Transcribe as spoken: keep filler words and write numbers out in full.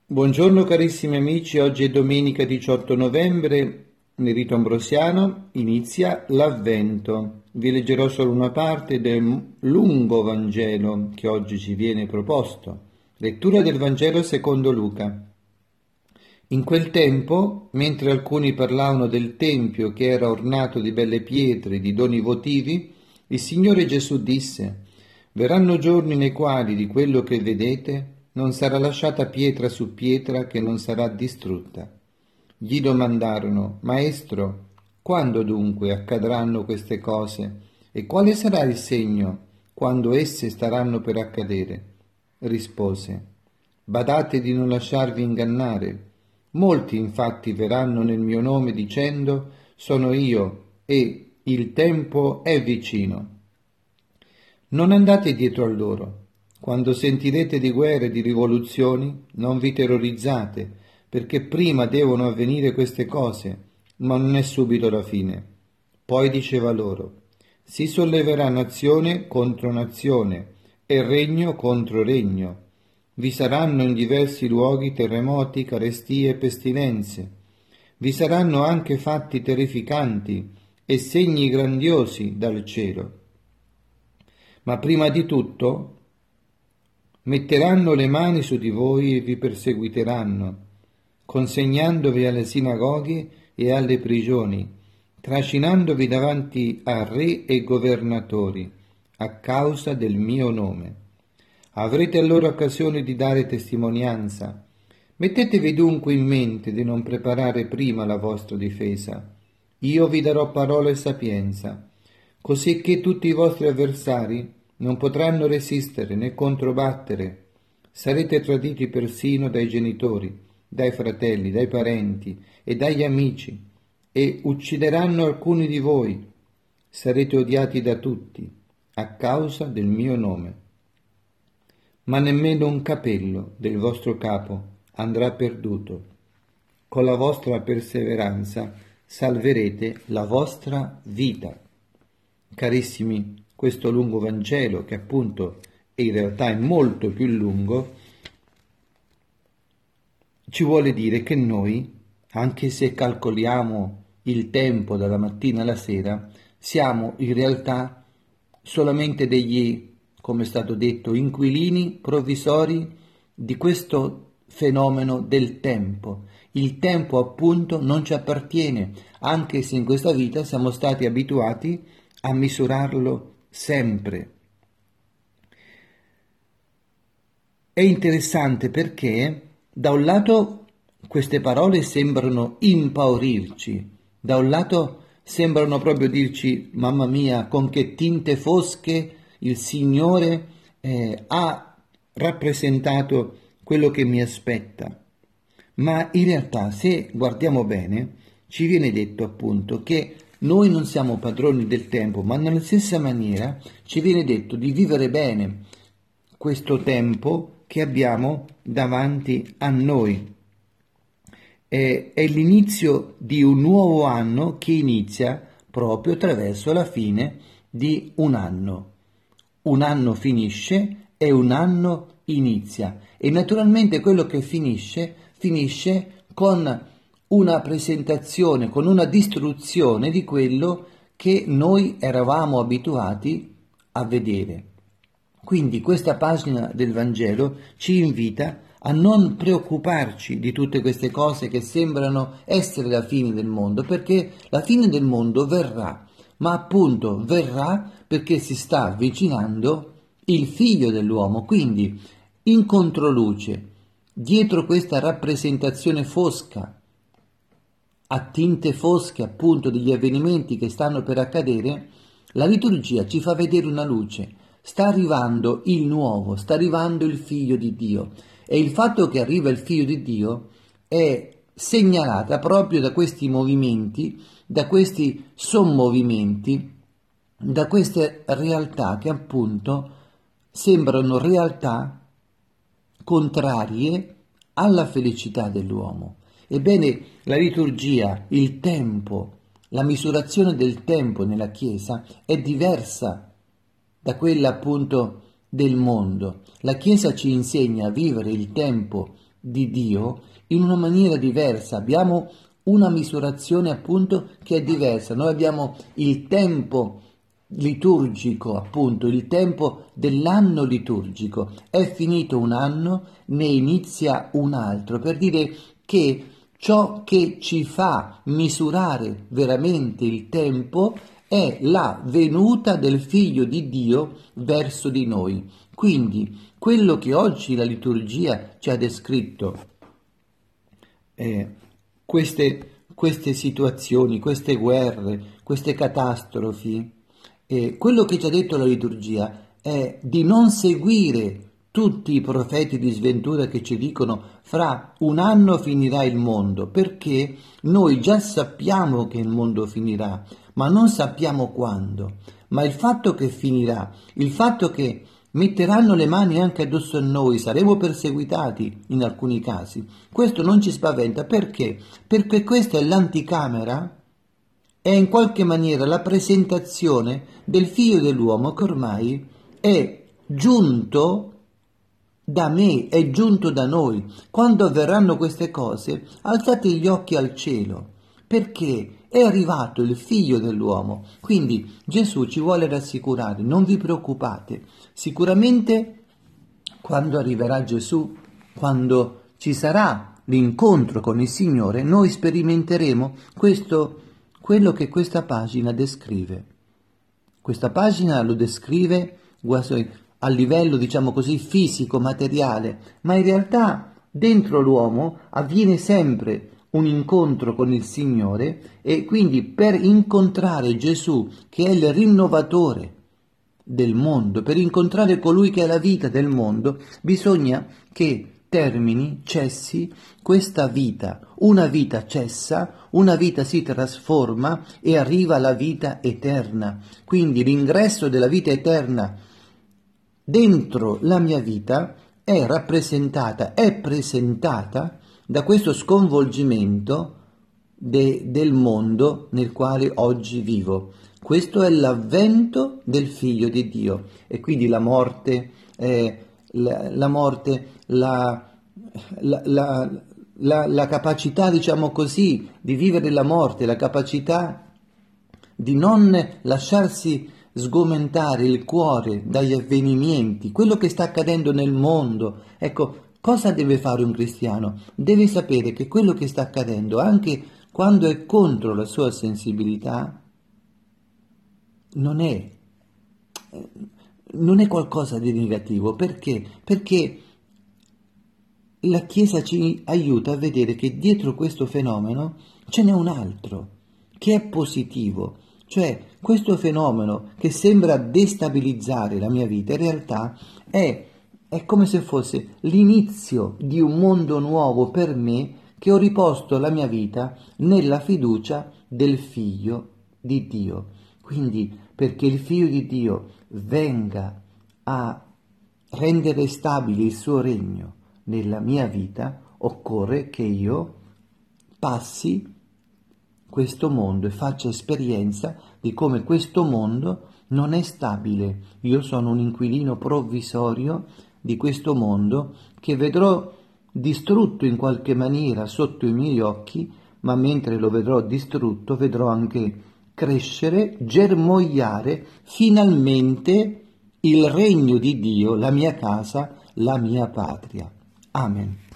Buongiorno carissimi amici, oggi è domenica diciotto novembre, nel rito ambrosiano inizia l'Avvento. Vi leggerò solo una parte del lungo Vangelo che oggi ci viene proposto. Lettura del Vangelo secondo Luca. In quel tempo, mentre alcuni parlavano del Tempio che era ornato di belle pietre, di doni votivi, il Signore Gesù disse: «Verranno giorni nei quali di quello che vedete non sarà lasciata pietra su pietra che non sarà distrutta». Gli domandarono: «Maestro, quando dunque accadranno queste cose? E quale sarà il segno quando esse staranno per accadere?» Rispose: «Badate di non lasciarvi ingannare. Molti infatti verranno nel mio nome dicendo: sono io, e il tempo è vicino. Non andate dietro a loro. Quando sentirete di guerre e di rivoluzioni, non vi terrorizzate, perché prima devono avvenire queste cose, ma non è subito la fine». Poi diceva loro: «Si solleverà nazione contro nazione e regno contro regno. Vi saranno in diversi luoghi terremoti, carestie e pestilenze. Vi saranno anche fatti terrificanti e segni grandiosi dal cielo. Ma prima di tutto metteranno le mani su di voi e vi perseguiteranno, consegnandovi alle sinagoghe e alle prigioni, trascinandovi davanti a re e governatori, a causa del mio nome. Avrete allora occasione di dare testimonianza. Mettetevi dunque in mente di non preparare prima la vostra difesa. Io vi darò parola e sapienza, così che tutti i vostri avversari non potranno resistere né controbattere. Sarete traditi persino dai genitori, dai fratelli, dai parenti e dagli amici, e uccideranno alcuni di voi. Sarete odiati da tutti a causa del mio nome. Ma nemmeno un capello del vostro capo andrà perduto. Con la vostra perseveranza salverete la vostra vita». Carissimi, questo lungo Vangelo, che appunto in realtà è molto più lungo, ci vuole dire che noi, anche se calcoliamo il tempo dalla mattina alla sera, siamo in realtà solamente degli, come è stato detto, inquilini provvisori di questo fenomeno del tempo. Il tempo appunto non ci appartiene, anche se in questa vita siamo stati abituati a misurarlo sempre. È interessante perché da un lato queste parole sembrano impaurirci, da un lato sembrano proprio dirci: mamma mia, con che tinte fosche il Signore eh, ha rappresentato quello che mi aspetta. Ma in realtà, se guardiamo bene, ci viene detto appunto che noi non siamo padroni del tempo, ma nella stessa maniera ci viene detto di vivere bene questo tempo che abbiamo davanti a noi. È, è l'inizio di un nuovo anno che inizia proprio attraverso la fine di un anno. Un anno finisce e un anno inizia, e naturalmente quello che finisce finisce con una presentazione, con una distruzione di quello che noi eravamo abituati a vedere. Quindi questa pagina del Vangelo ci invita a non preoccuparci di tutte queste cose che sembrano essere la fine del mondo, perché la fine del mondo verrà, ma appunto verrà perché si sta avvicinando il figlio dell'uomo. Quindi in controluce, dietro questa rappresentazione fosca, a tinte fosche appunto degli avvenimenti che stanno per accadere, la liturgia ci fa vedere una luce. Sta arrivando il nuovo, sta arrivando il figlio di Dio, e il fatto che arriva il figlio di Dio è segnalata proprio da questi movimenti, da questi sommovimenti, da queste realtà che appunto sembrano realtà contrarie alla felicità dell'uomo. Ebbene, la liturgia, il tempo, la misurazione del tempo nella Chiesa è diversa da quella appunto del mondo. La Chiesa ci insegna a vivere il tempo di Dio in una maniera diversa, abbiamo una misurazione appunto che è diversa. Noi abbiamo il tempo liturgico, appunto, il tempo dell'anno liturgico. È finito un anno, ne inizia un altro, per dire che ciò che ci fa misurare veramente il tempo è la venuta del Figlio di Dio verso di noi. Quindi quello che oggi la liturgia ci ha descritto, eh, queste, queste situazioni, queste guerre, queste catastrofi, eh, quello che ci ha detto la liturgia è di non seguire tutti i profeti di sventura che ci dicono fra un anno finirà il mondo, perché noi già sappiamo che il mondo finirà, ma non sappiamo quando. Ma il fatto che finirà, il fatto che metteranno le mani anche addosso a noi, saremo perseguitati in alcuni casi, questo non ci spaventa. Perché? Perché questa è l'anticamera, è in qualche maniera la presentazione del Figlio dell'uomo che ormai è giunto da me, è giunto da noi. Quando avverranno queste cose, alzate gli occhi al cielo, perché è arrivato il Figlio dell'uomo. Quindi Gesù ci vuole rassicurare, non vi preoccupate. Sicuramente quando arriverà Gesù, quando ci sarà l'incontro con il Signore, noi sperimenteremo questo, quello che questa pagina descrive. Questa pagina lo descrive a livello, diciamo così, fisico, materiale, ma in realtà dentro l'uomo avviene sempre un incontro con il Signore, e quindi per incontrare Gesù, che è il rinnovatore del mondo, per incontrare colui che è la vita del mondo, bisogna che termini, cessi questa vita. Una vita cessa, una vita si trasforma e arriva la vita eterna. Quindi l'ingresso della vita eterna dentro la mia vita è rappresentata, è presentata da questo sconvolgimento de, del mondo nel quale oggi vivo. Questo è l'avvento del Figlio di Dio, e quindi la morte, eh, la, la morte, la, la, la, la, la capacità, diciamo così, di vivere la morte, la capacità di non lasciarsi sgomentare il cuore dagli avvenimenti, quello che sta accadendo nel mondo. Ecco, cosa deve fare un cristiano? Deve sapere che quello che sta accadendo, anche quando è contro la sua sensibilità, non è, non è qualcosa di negativo. Perché? Perché la Chiesa ci aiuta a vedere che dietro questo fenomeno ce n'è un altro, che è positivo. Cioè, questo fenomeno che sembra destabilizzare la mia vita, in realtà è, è come se fosse l'inizio di un mondo nuovo per me, che ho riposto la mia vita nella fiducia del Figlio di Dio. Quindi, perché il Figlio di Dio venga a rendere stabile il suo regno nella mia vita, occorre che io passi questo mondo e faccia esperienza di come questo mondo non è stabile. Io sono un inquilino provvisorio di questo mondo che vedrò distrutto in qualche maniera sotto i miei occhi, ma mentre lo vedrò distrutto vedrò anche crescere, germogliare finalmente il regno di Dio, la mia casa, la mia patria. Amen.